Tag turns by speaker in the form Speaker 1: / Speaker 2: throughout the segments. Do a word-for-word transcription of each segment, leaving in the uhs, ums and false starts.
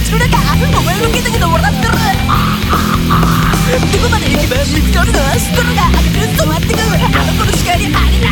Speaker 1: 口の中お前のギザギザ笑ってる。どこまで行けば見つかるの。ストローが赤く染まってく。あの子の視界に入れない。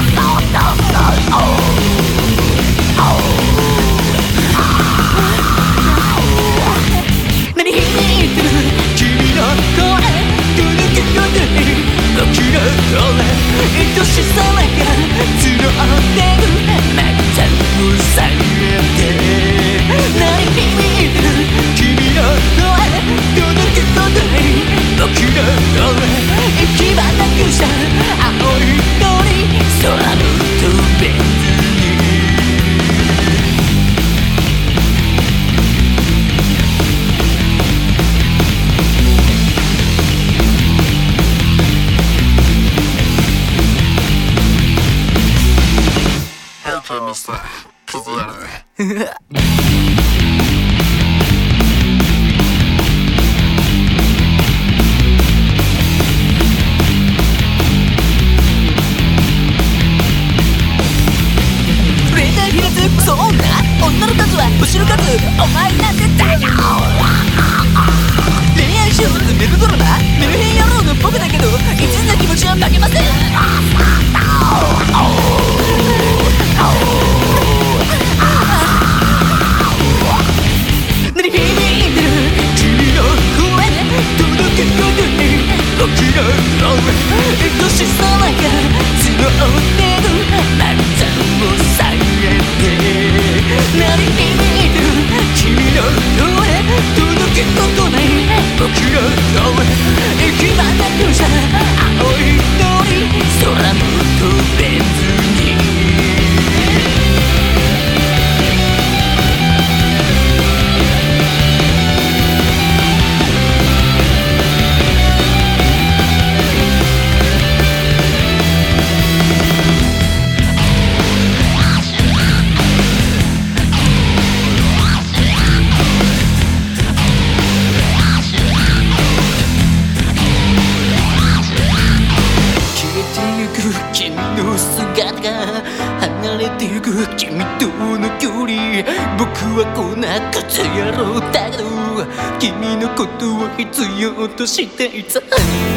Speaker 1: 何響いてる君の声。届けように僕の声。愛しさが募ってる。またうされて。何響いてる君の声。届けように僕の声。行き場なくした青い鳥。空の飛べずに。女の数は星の数。お前なんてだよ。恋愛小説メルドラマメルヘン野郎の僕だけど一途な気持ちは負けません。何響いてる君の声。届けように僕の声。愛しさが募ってる。またもされて。何響いてる君の声。届けとこない僕の声。行き場なくした青い鳥。空も飛べずに。君の姿が離れてゆく君との距離。僕はこんなクズ野郎だけど君のことを必要としていた。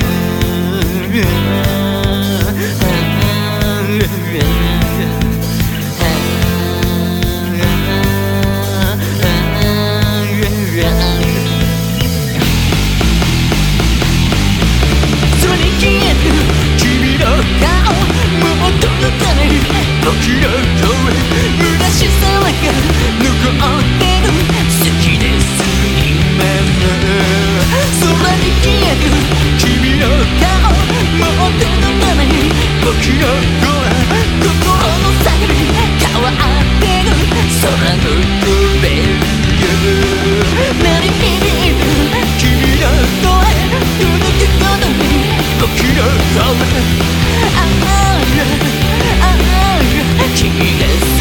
Speaker 1: 僕の声。虚しさが残ってる。好きです今も。空に消える君の顔。もう手のままに僕の声。心の叫び変わってる。空の飛べるよ。何響いてる君の声。届けことに僕の声。ああ君が